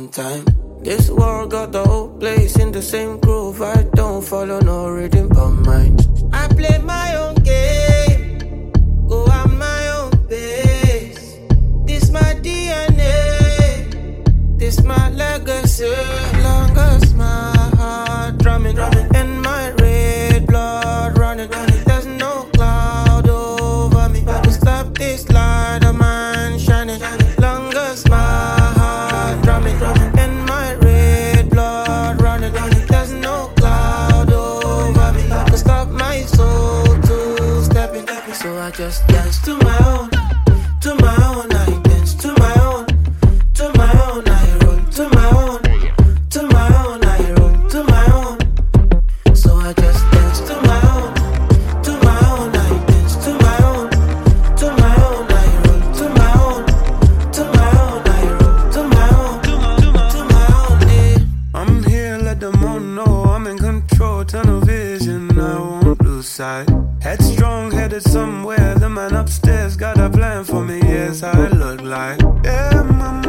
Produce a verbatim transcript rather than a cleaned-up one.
one time. This world got the whole place in the same groove. I don't follow no rhythm but mine. I play my own game, go at my own pace. This my D N A, this my legacy. Long as my heart drumming, and my red blood running, there's no cloud over me to stop this light of mine shining. Long as my heart drumming, and my red blood running, there's no cloud over me to stop my soul to stepping. So I just dance to my own, to my own. I dance to my own, to my own. I roll to my own, to my own. I roll to my own. So I just dance to my own, to my own. I dance to my own, to my own. I roll to my own, to my own. I roll to my own, to my own. Yeah. I'm here, let them all know I'm in control. Tunnel vision, I won't lose sight. Headstrong, headed somewhere. The man upstairs got a plan for me, yes, I look like. Yeah, mama.